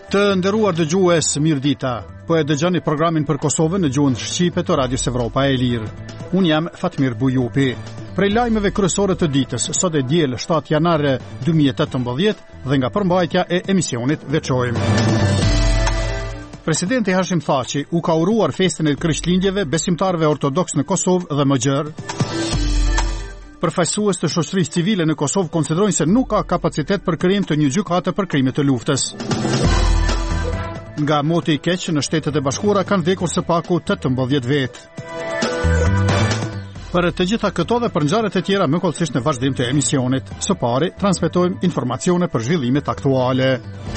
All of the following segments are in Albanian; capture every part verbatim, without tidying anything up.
Të nderuar dëgjues, mirëdita. Po e dëgjoni programin për Kosovën në gjuhën shqipe të Radios Evropa e Lirë. Unë jam Fatmir Bujupi. Prej lajmeve kryesore të ditës, sot e diel shtatë janar dy mijë e tetëmbëdhjetë dhe nga përmbajtja e emisionit veçojmë. Presidenti Hashim Thaçi u ka uruar festën e Krishtlindjeve besimtarëve ortodoks në Kosovë dhe më gjerë. Përfaqësues të shoqërisë civile në Kosovë konsiderojnë se nuk ka kapacitet për krijim të një gjykate për krime të luftës. Nga moti i keq në Shtetet e Bashkuara kanë vdekur së paku tetëmbëdhjetë vetë. Për të gjitha këto dhe për ngjarjet e tjera më kollësisht në vazhdim të emisionit, së pari transmetojmë informacione për zhvillimet aktuale.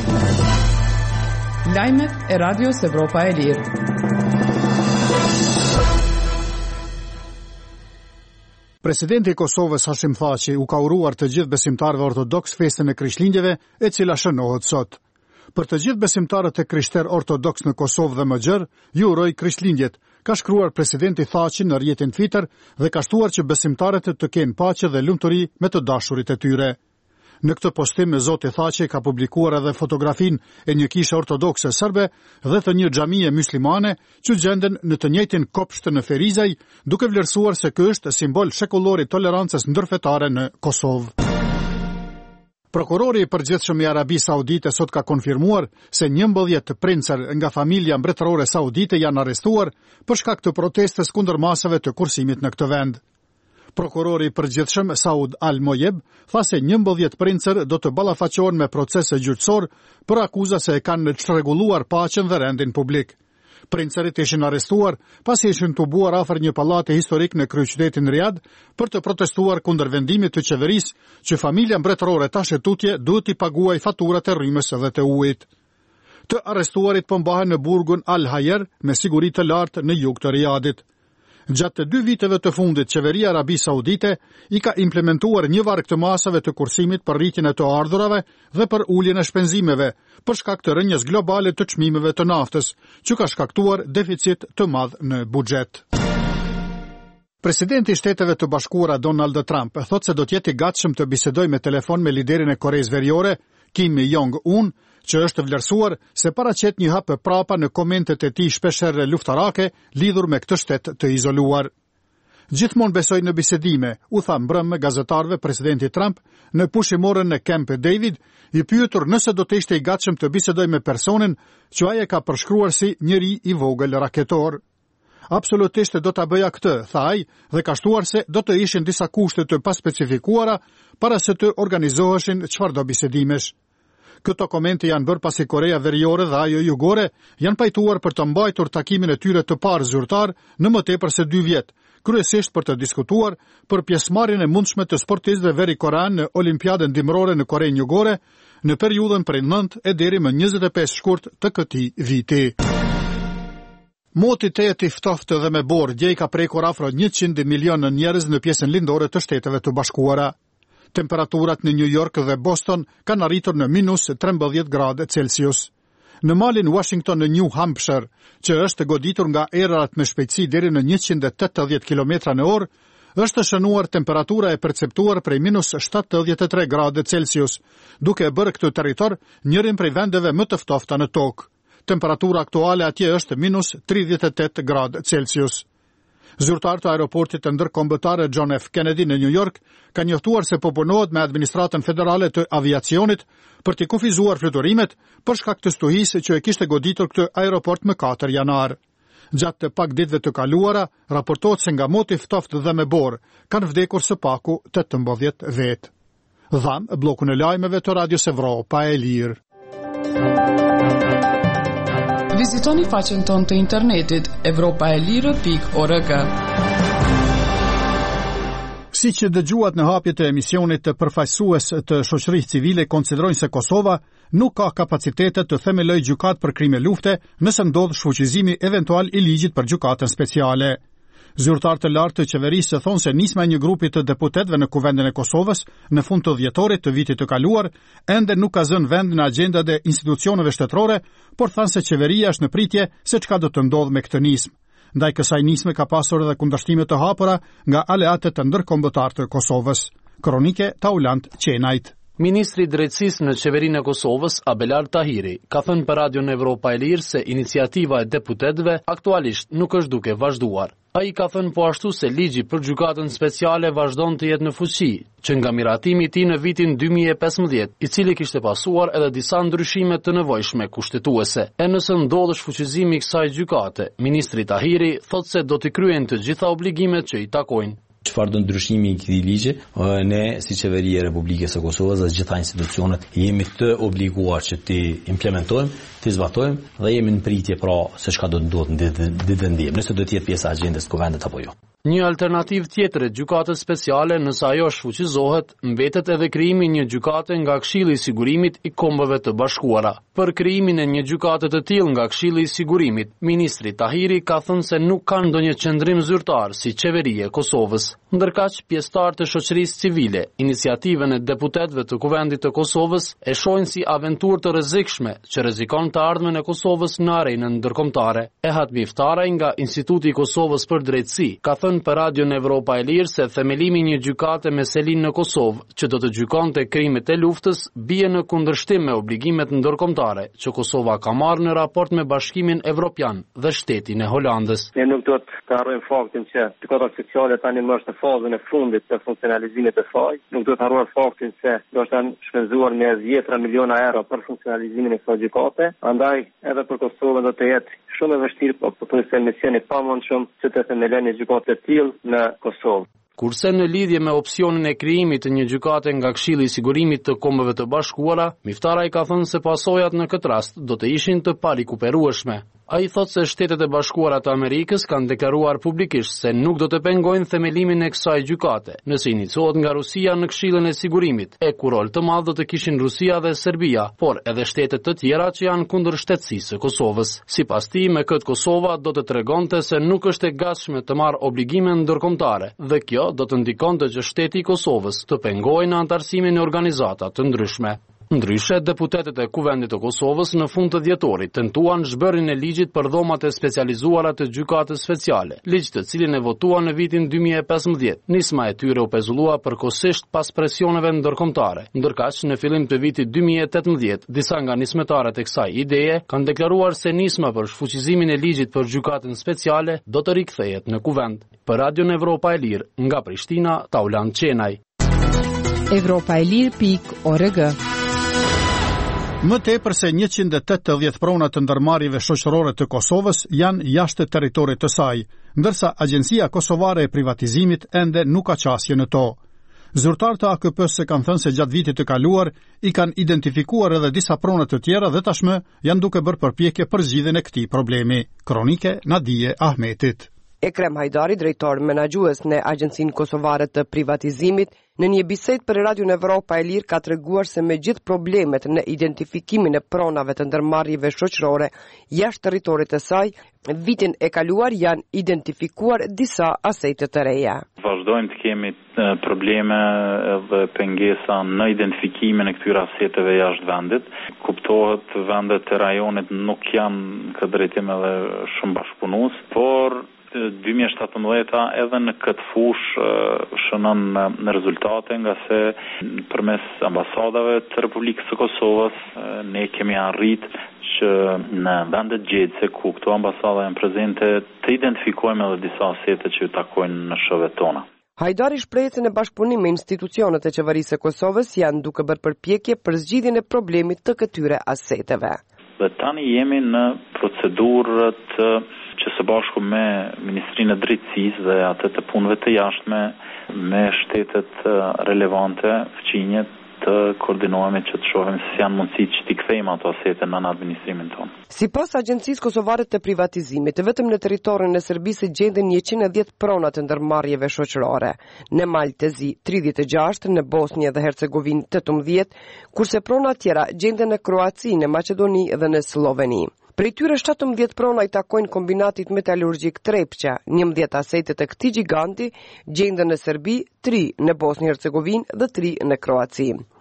Lajmet e Radios Evropa e Lirë. Presidenti i Kosovës Hashim Thaçi u ka uruar të gjithë besimtarëve ortodoks festën e Krishtlindjeve, e cila shënohet sot. Për të gjithë besimtarët e krishterë ortodoks në Kosovë dhe më gjerë, ju uroj Krishtlindjet, ka shkruar presidenti Thaçi në rrjetin Twitter dhe ka shtuar që besimtarët të kenë paqe dhe lumturi me të dashurit e tyre. Në këtë postim Zoti Thaçi ka publikuar edhe fotografinë e një kishe ortodokse serbe dhe të një xhamie muslimane që gjenden në të njëjtin kopsht në Ferizaj, duke vlerësuar se ky është simbol shekullor i tolerancës ndërfetare në Kosovë. Prokurori i përgjithshëm i Arabisë Saudite sot ka konfirmuar se njëmbëdhjetë princer nga familja mbretërore saudite janë arrestuar për shkak të protestës kundër masave të kursimit në këtë vend. Prokurori i përgjithshëm Saud Al-Mojeb tha se njëmbëdhjetë princer do të ballafaqohen me procese gjyqësor për akuza se e kanë çrregulluar paqen dhe rendin publik. Princerit ishin arrestuar pasi ishin tubuar afër një pallati historik në kryeqytetin Riyadh për të protestuar kundër vendimit të qeverisë që familja mbretërore tash e tutje duhet i paguaj faturat e rrymës dhe të ujit. Të arrestuarit po mbahen në burgun Al-Hayer me siguri të lartë në jug të Riyadhit. Gjatë të dy viteve të fundit, qeveria Arabi Saudite i ka implementuar një varg të masave të kursimit për rritjen e të ardhurave dhe për uljen e shpenzimeve, për shkak të rënjes globale të çmimeve të naftës, që ka shkaktuar deficit të madh në buxhet. Presidenti i Shteteve të Bashkuara Donald Trump thotë se do të jetë i gatshëm të bisedojë me telefon me liderin e Koreas Veriore, Kim Jong-un, që është vlerësuar se paraqet një hap prapa në komentet e tij shpeshherë luftarake lidhur me këtë shtet të izoluar. Gjithmonë besoj në bisedime, u tha mbrëm me gazetarëve presidenti Trump në pushimorën në Camp David, i pyetur nëse do të ishte i gatshëm të bisedojë me personin që ai e ka përshkruar si njeri i vogël raketor. Absolutisht do ta bëja këtë, tha ai, dhe ka shtuar se do të ishin disa kushte të paspecifikuara para se të organizoheshin çfarëdo bisedimesh. Këto komente janë bërë pasi Korea Veriore dhe ajo Jugore janë pajtuar për të mbajtur takimin e tyre të parë zyrtar në më tepër se dy vjet, kryesisht për të diskutuar për pjesëmarrjen e mundshme të sportistëve verikorean në Olimpiadën dimrore në Korenë Jugore në periudhën prej nëntë e deri më njëzet e pesë shkurt të këtij viti. Moti tejet i ftoftë dhe me borë djej ka prekur afro njëqind milionë njerëz në pjesën lindore të Shteteve të Bashkuara. Temperaturat në New York dhe Boston kanë arritur në minus trembëdhjetë gradë Celsius. Në malin Washington në New Hampshire, që është goditur nga erat me shpejtësi deri në njëqind e tetëdhjetë kilometra në orë, është shënuar temperatura e perceptuar prej minus shtatëdhjetë e tre gradë Celsius, duke e bërë këtë territor njërin prej vendeve më të ftofta në tokë. Temperatura aktuale atje është minus tridhjetë e tetë gradë Celsius. Zyrtar të aeroportit të ndërkombëtar John F. Kennedy në New York ka njoftuar se po punohet me administratën federale të aviacionit për të kufizuar fluturimet për shkak të stuhisë që e kishte goditur këtë aeroport më katër janar. Gjatë të pak ditëve të kaluara, raportohet se nga moti ftoftë dhe me borë kanë vdekur së paku tetëmbëdhjetë vetë. Dham bllokun e lajmeve të Radios Evropa e Lirë. Vizitoni faqen tonë të internetit evropaelire pikë org. Si që dëgjuat në hapjet e emisionit, të përfaqësues të shoqërisë civile konsiderojnë se Kosova nuk ka kapacitetet të themelojë gjykatë për krime lufte nëse ndodh shfuqizimi eventual i ligjit për gjykatën speciale. Zyrtar të lartë të qeverisë thonë se nisma e një grupi të deputetëve në Kuvendin e Kosovës në fund të dhjetorit të vitit të kaluar ende nuk ka zënë vend në agjendat e institucioneve shtetërore, por thanë se qeveria është në pritje se çka do të ndodhë me këtë nismë. Ndaj kësaj nisme ka pasur edhe kundërshtime të hapura nga aleatët të ndërkombëtar të Kosovës. Kronike Taulant Qenajt. Ministri i Drejtësisë në Qeverinë e Kosovës, Abelar Tahiri, ka thënë për Radion Evropa e Lirë se iniciativa e deputetëve aktualisht nuk është duke vazhduar. Ai ka thënë po ashtu se ligji për gjykatën speciale vazhdon të jetë në fuqi, që nga miratimi i tij në vitin dy mijë e pesëmbëdhjetë, i cili kishte pasuar edhe disa ndryshime të nevojshme kushtetuese. E nëse ndodhë shfuqizimi i kësaj gjykate, ministri Tahiri thotë se do të kryejnë të gjitha obligimet që i takojnë. Çfarë do ndryshimi i këtij ligji, ne si qeveria e Republikës së Kosovës dhe gjitha institucionet jemi të obliguar që ti implementojmë, ti zbatojmë dhe jemi në pritje pra se çka do të ndodhë në ditën e ndiem, nëse do të jetë pjesë e agjendës të kuvendit apo jo. Një alternativë tjetër e gjykatës speciale, nëse ajo shfuqizohet, mbetet edhe krijimi një gjykate nga Këshilli i Sigurimit i Kombeve të Bashkuara. Për krijimin e një gjykate të tillë nga Këshilli i Sigurimit, ministri Tahiri ka thënë se nuk ka ndonjë qendrim zyrtar si qeveria e Kosovës. Ndërkaq, pjesëtarë të shoqërisë civile, iniciativën e deputetëve të Kuvendit të Kosovës e shohin si aventurë të rrezikshme që rrezikon të ardhmen e Kosovës në arenën ndërkombëtare. Ehat Miftaraj nga Instituti i Kosovës për Drejtësi ka thënë për Radion Evropa e Lirë se themelimi një gjykate me selin në Kosovë, që do të gjykonte krimet e luftës, bie në kundërshtim me obligimet ndërkombëtare që Kosova ka marrë në raport me Bashkimin Evropian dhe shtetin e Holandës. Ne nuk do të harrojmë faktin që gjykata speciale tani më është në fazën e fundit të funksionalizimit të saj. Nuk do të harrojmë faktin se do të shpenzuar me dhjetra miliona euro për funksionalizimin e kësaj gjykate. Andaj edhe për Kosovën do të jetë shumë e vështirë, po pothuajse mision i pamundshëm që të themelojë një gjykatë të tillë në Kosovë. Kurse në lidhje me opsionin e krijimit të një gjykate nga Këshilli i Sigurimit të Kombeve të Bashkuara, Miftaraj ka thënë se pasojat në këtë rast do të ishin të parikuperueshme. Ai thotë se Shtetet e Bashkuara të Amerikës kanë deklaruar publikisht se nuk do të pengojnë themelimin e kësaj gjykate, nëse iniciohet nga Rusia në Këshillin e Sigurimit, e ku rol të madh do të kishin Rusia dhe Serbia, por edhe shtete të tjera që janë kundër shtetësisë së Kosovës. Sipas tij, me këtë Kosova do të tregonte se nuk është e gatshme të marrë obligime ndërkombëtare, dhe kjo do të ndikonte që shteti i Kosovës të pengojë në antarësimin e organizata të ndryshme. Ndryshe, deputetët e Kuvendit të Kosovës në fund të dhjetorit tentuan zhbërjen e ligjit për dhomat e specializuara të gjykatës speciale, ligj të cilin e votuan në vitin dy mijë e pesëmbëdhjetë. Nisma e tyre u pezullua përkohësisht pas presioneve ndërkombëtare. Ndërkaq, në fillim të vitit dy mijë e tetëmbëdhjetë, disa nga nismetarët e kësaj ideje kanë deklaruar se nisma për shfuqizimin e ligjit për gjykatën speciale do të rikthehet në Kuvend. Për Radion Evropa e Lirë, nga Prishtina, Taulan Qenaj. Evropa e Lirë pikë org. Më tepër se njëqind e tetëdhjetë prona të ndërmarrjeve shoqërore të Kosovës janë jashtë territorit të saj, ndërsa Agjencia Kosovare e Privatizimit ende nuk ka qasje në to. Zyrtarët e A K P-s kanë thënë se gjatë vitit të kaluar i kanë identifikuar edhe disa prona të tjera dhe tashmë janë duke bërë përpjekje për zgjidhjen e këtij problemi. Kronike Nadije Ahmetit. Ekrem Hajdari, drejtor menaxhues në Agjencinë Kosovare të Privatizimit, në një bisedë për Radion Evropa e Lirë ka treguar se me gjithë problemet në identifikimin e pronave të ndërmarrjeve shoqërore jashtë territorit të saj, vitin e kaluar janë identifikuar disa asete të reja. Vazhdojmë të kemi probleme dhe pengesa në identifikimin e këtyre aseteve jashtë vendit. Kuptohet vendet e rajonit nuk janë këtë drejtim edhe shumë bashkëpunues, por dy mijë e shtatëmbëdhjetë edhe në këtë fushë shënon në rezultate, nga se përmes ambasadave të Republikës së Kosovës ne kemi arritë që në vendet gjetse ku këto ambasada janë prezente të identifikojmë edhe disa asete që takojnë në shëvet tona. Hajdari shpreh se në bashkëpunim me institucionet e qeverisë së Kosovës janë duke bërë përpjekje për zgjidhjen e problemit të këtyre aseteve. Dhe tani jemi në procedurët që së bashku me Ministrinë e Drejtësisë dhe atë të punëve të jashtme me shtetet relevante, fqinjet, të koordinohemi që të shohim se janë mundësitë që t'i kthejmë ato asete në administrimin tonë. Sipas Agjencisë Kosovare të Privatizimit, vetëm në territorin e Serbisë gjenden njëqind e dhjetë prona të ndërmarrjeve shoqërore, në Maltezi tridhjetë e gjashtë, në Bosnjë dhe Hercegovinë tetëmbëdhjetë, kurse prona tjera gjenden në Kroaci, në Maqedoni dhe në Sloveni. Prej tyre shtatëmbëdhjetë prona i takojnë kombinatit metalurgjik Trepqa, njëmbëdhjetë asete të këtij giganti gjenden në Serbi, tri në Bosnjë Hercegovinë dhe tri në Kroaci.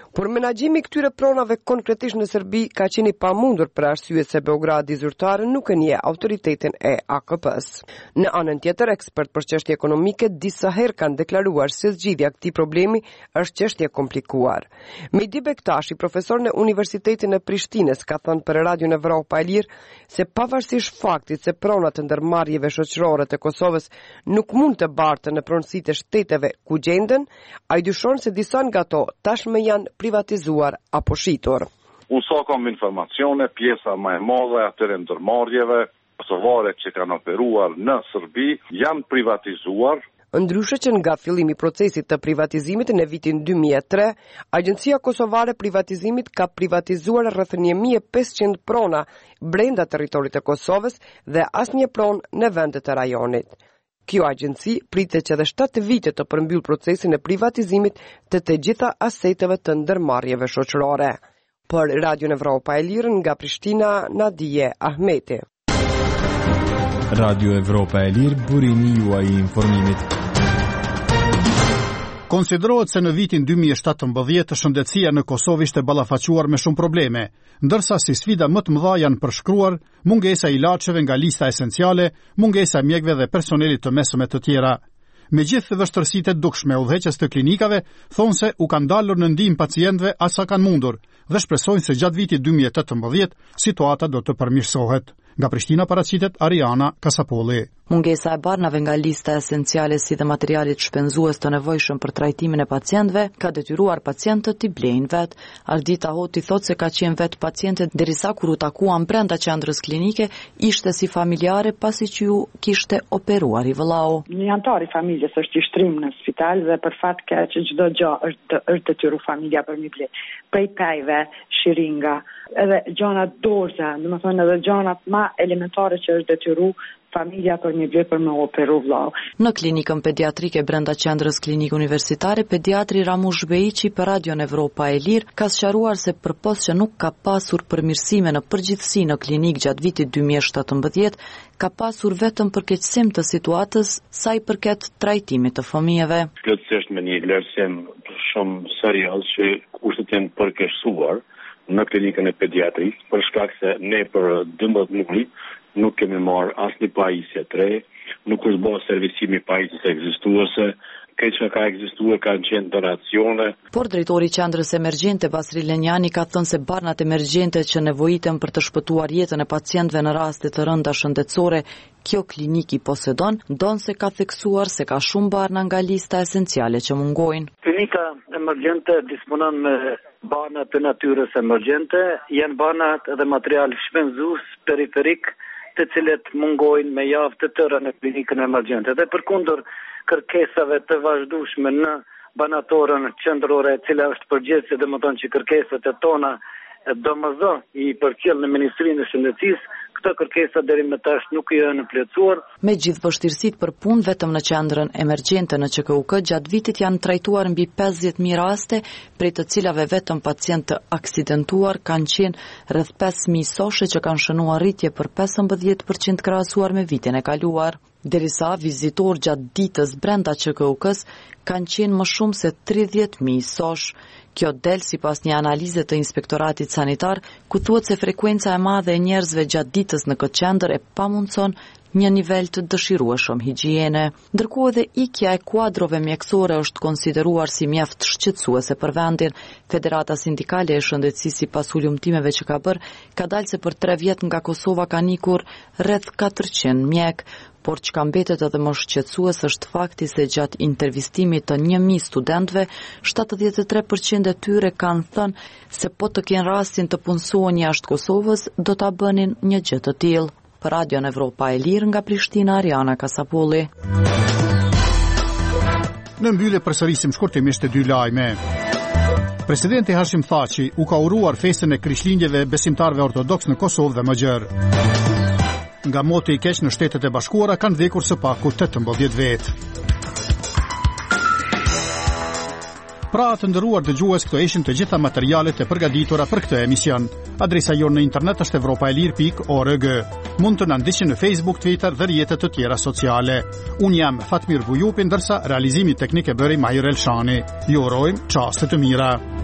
Por menaxhimi i këtyre pronave konkretisht në Serbi ka qenë i pamundur për arsye se Beogradi zyrtare nuk e njeh autoritetin e A K P-s. Në anën tjetër, ekspert për çështje ekonomike disa herë kanë deklaruar se zgjidhja e këtij problemi është çështje komplikuar. Mehdi Bektashi, profesor në Universitetin e Prishtinës, ka thënë për Radion Evropa e Lirë se pavarësisht faktit se pronat e ndërmarrjeve shoqërore të Kosovës nuk mund të barten në pronësitë e shteteve ku gjenden, ai dyshon se disa nga ato tashmë janë privatizuar apo shitur. Unë sa kam informacione, pjesa më e madhe atyre ndërmarrjeve kosovare që kanë operuar në Serbi janë privatizuar. Ndryshe që nga fillimi i procesit të privatizimit në vitin dy mijë e tre, Agjencia Kosovare e Privatizimit ka privatizuar rreth një mijë e pesëqind prona brenda territorit të Kosovës dhe asnjë pronë në vendet e rajonit. Kjo agjenci pritet që edhe shtatë vite të përmbyll procesin e privatizimit të të gjitha aseteve të ndërmarrjeve shoqërore. Për Radion Evropa e Lirë nga Prishtina, Nadije Ahmeti. Radio Evropa e Lirë, burimi juaj i informimit. Konsiderohet se në vitin dy mijë e shtatëmbëdhjetë shëndetësia në Kosovë ishte ballafaquar me shumë probleme, ndërsa si sfida më të mëdha janë përshkruar mungesa e ilaçeve nga lista esenciale, mungesa e mjekëve dhe personelit të mesme të tjera. Me gjithë vështërsitë e dukshme, udhëheqës të klinikave thonë se u kanë dalur në ndihmë pacientëve asa kanë mundur dhe shpresojnë se gjatë vitit dy mijë e tetëmbëdhjetë situata do të përmirësohet. Nga Prishtina paraqitet Ariana Kasapolli. Mungesa e barnave nga lista esenciale si dhe materialit shpenzues të nevojshëm për trajtimin e pacientëve ka detyruar pacientët t'i blejnë vet. Ardita Hoti thot se ka qenë vet paciente derisa kur u takuan brenda qendrës klinike ishte si familjare pasi që ju kishte operuar i vëllau. Një antar i familjes është i shtrim në spital dhe për fat keq që çdo gjë është është detyru familja për mi ble. Prej pejve, shiringa, edhe gjanat dorza, domethënë edhe gjanat më elementare që është detyru familja për një ble për me operu vllau. Në klinikën pediatrike brenda qendrës klinikë universitare, pediatri Ramush Beiqi për Radion Evropa e Lirë ka sqaruar se përpos që nuk ka pasur përmirësime në përgjithësi në klinikë gjatë vitit dy mijë e shtatëmbëdhjetë, ka pasur vetëm përkeqësim të situatës sa i përket trajtimit të fëmijëve. Plotësisht me një vlerësim shumë serioz që kushtet janë përkeqësuar në klinikën e pediatrisë, për shkak se ne për dymbëdhjetë muaj nuk kemi marrë asnjë pajisje të re, nuk është bërë servisimi i pajisjes ekzistuese, këtë që ka ekzistuar kanë qenë donacione. Por drejtori i qendrës emergjente Basri Lenjani ka thënë se barnat emergjente që nevojiten për të shpëtuar jetën e pacientëve në raste të rënda shëndetësore, kjo klinik i posedon, donë se ka theksuar se ka shumë barna nga lista esenciale që mungojnë. Klinika emergjente disponon me barna të natyrës emergjente, janë barnat dhe material shpenzues periferik të cilët mungojnë me javë të tëra në klinikën emergjente. Dhe përkundër kërkesave të vazhdueshme në banatorën qendrore e cila është përgjegjëse, domethënë që kërkesat e tona domosdoshmë i përcjell në Ministrinë e Shëndetësisë, këto kërkesa deri më tash nuk janë plotësuar. Me gjithë vështirësitë për punë vetëm në qendrën emergjente në Q K U K gjatë vitit janë trajtuar mbi pesëdhjetë mijë raste, prej të cilave vetëm pacientë të aksidentuar kanë qenë rreth pesë mijë soshe që kanë shënuar rritje për pesëmbëdhjetë përqind krahasuar me vitin e kaluar. Derisa vizitor gjatë ditës brenda Q K U K-s kanë qenë më shumë se tridhjetë mijë sosh. Kjo del sipas një analize të Inspektoratit Sanitar, ku thuhet se frekuenca e madhe e njerëzve gjatë ditës në këtë qendër e pamundson një nivel të dëshirueshëm higjiene. Ndërkohë edhe ikja e kuadrove mjekësore është konsideruar si mjaft shqetësuese për vendin. Federata Sindikale e Shëndetësisë sipas ulëmtimeve që ka bërë, ka dalë se për tre vjet nga Kosova kanë ikur rreth katërqind mjek. Por çka mbetet edhe më shqetësues është fakti se gjatë intervistimit të një mijë studentëve, shtatëdhjetë e tre përqind e tyre kanë thënë se po të kenë rastin të punësohen jashtë Kosovës, do ta bënin një gjë të tillë. Për Radion Evropa e Lirë nga Prishtina, Ariana Kasapolli. Në mbyllje përsërisim shkurtimisht e dy lajme. Presidenti Hashim Thaçi u ka uruar festën e Krishtlindjeve besimtarëve ortodoks në Kosovë dhe më gjerë. Nga moti i keq në Shtetet e Bashkuara kanë vdekur së paku tetëmbëdhjetë vetë. Pra të nderuar dëgjues, këto ishin të gjitha materialet e përgatitura për këtë emision. Adresa jonë në internet është evropaelir pikë org. Mund të na ndiqni në Facebook, Twitter dhe rrjetet të tjera sociale. Unë jam Fatmir Bujupi, ndërsa realizimi teknik e bëri Major Elshani. Ju urojmë çaste të mira.